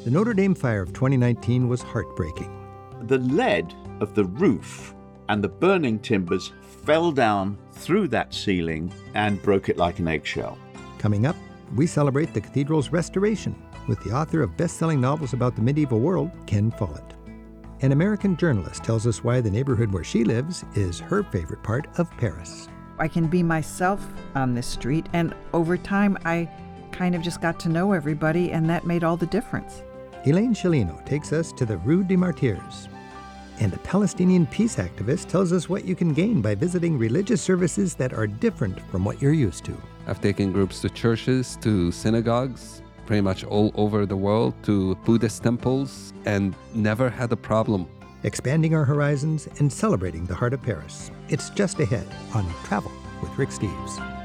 The Notre Dame fire of 2019 was heartbreaking. The lead of the roof and the burning timbers fell down through that ceiling and broke it like an eggshell. Coming up, we celebrate the cathedral's restoration with the author of best-selling novels about the medieval world, Ken Follett. An American journalist tells us why the neighborhood where she lives is her favorite part of Paris. I can be myself on this street, and over time I kind of just got to know everybody, and that made all the difference. Elaine Scialino takes us to the Rue des Martyrs. And a Palestinian peace activist tells us what you can gain by visiting religious services that are different from what you're used to. I've taken groups to churches, to synagogues, pretty much all over the world, to Buddhist temples, and never had a problem. Expanding our horizons and celebrating the heart of Paris. It's just ahead on Travel with Rick Steves.